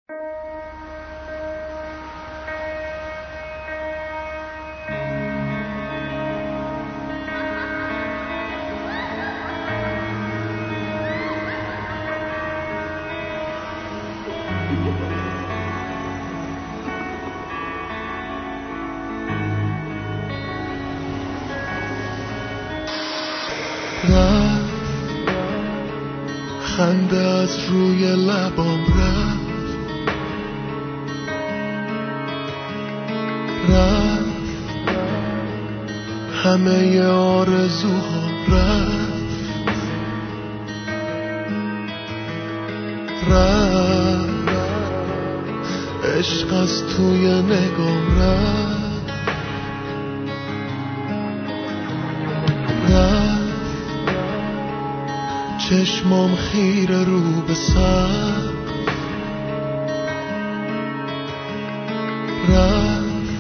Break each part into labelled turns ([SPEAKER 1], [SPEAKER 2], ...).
[SPEAKER 1] خنده از روی لبام رفت همه آرزوها رفت عشق از توی نگام رفت چشمام خیره رو به سر رفت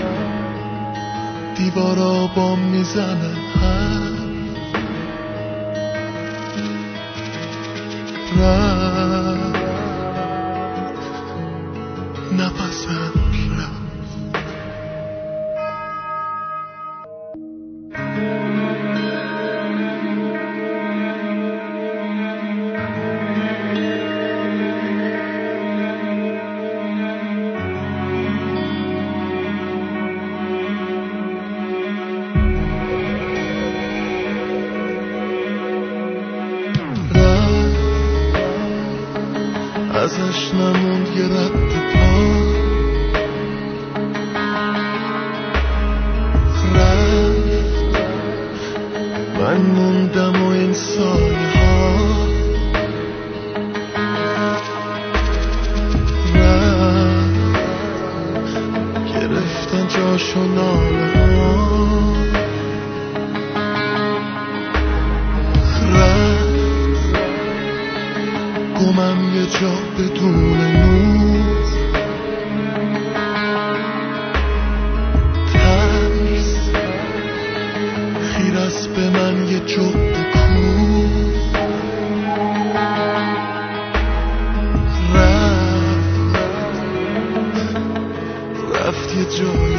[SPEAKER 1] دیوارا بام میزنن رفت نفسم رفت ازش نموند یه رد پا رفت من موندم و این سایه ها رفت گرفتن جاشو ناله ها گمم یه جا بدون نور ترس خیر است به من یه جغد کور رفت یه جای